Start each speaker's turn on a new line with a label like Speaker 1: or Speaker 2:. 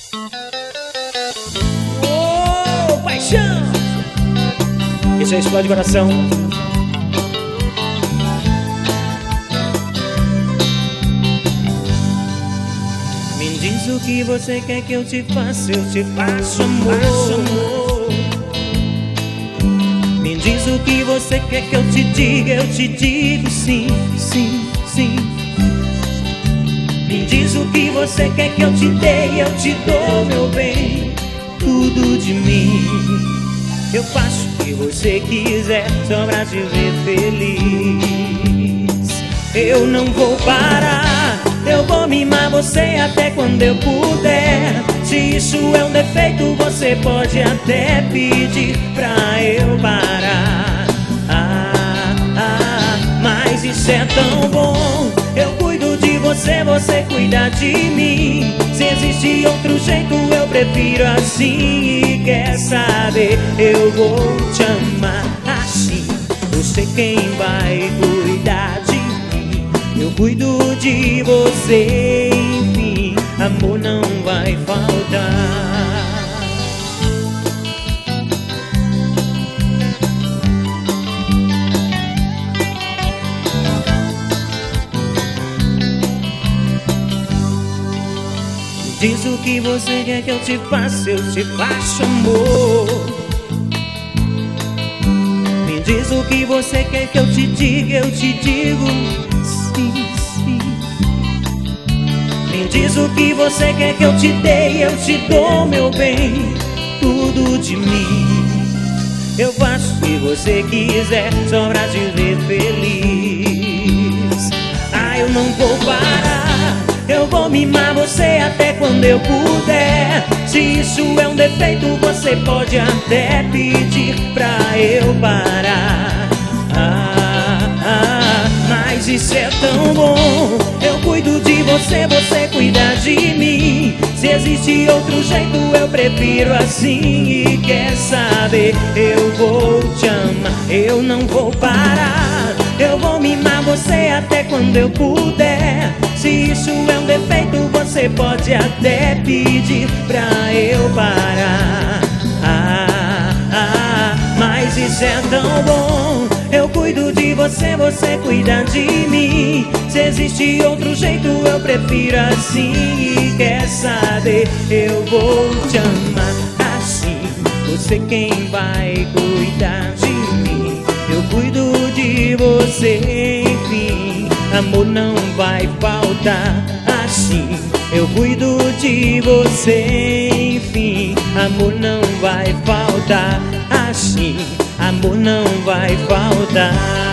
Speaker 1: Oh, paixão! Esse é Explode Coração. Me diz o que você quer que eu te faça amor. Me diz o que você quer que eu te diga, eu te digo sim, sim, sim. Me diz o que você quer que eu te dê, eu te dou, meu bem, tudo de mim. Eu faço o que você quiser só pra te ver feliz. Eu não vou parar, eu vou mimar você até quando eu puder. Se isso é um defeito, você pode até pedir pra eu parar. Mas isso é tão bom. Eu cuido de você, você cuida de mim. Se existe outro jeito, eu prefiro assim. E quer saber, eu vou te amar assim. Você quem vai cuidar de mim. Eu cuido de você, enfim, amor não vai faltar. Diz o que você quer que eu te faça, eu te faço amor. Me diz o que você quer que eu te diga, eu te digo sim, sim. Me diz o que você quer que eu te dê, eu te dou, meu bem, tudo de mim. Eu faço o que você quiser só pra te ver feliz. Eu não vou parar, eu vou mimar você até quando eu puder. Se isso é um defeito, você pode até pedir pra eu parar. Mas isso é tão bom. Eu cuido de você, você cuida de mim. Se existe outro jeito, eu prefiro assim. E quer saber, eu vou te amar, eu não vou parar. Eu vou mimar você até quando eu puder. Se isso é um defeito, você pode até pedir pra eu parar. Mas isso é tão bom. Eu cuido de você, você cuida de mim. Se existe outro jeito, eu prefiro assim. E quer saber, eu vou te amar assim. Você quem vai cuidar de mim. Eu cuido de você, enfim, amor não vai faltar assim. Eu cuido de você, enfim, amor não vai faltar assim. Amor não vai faltar.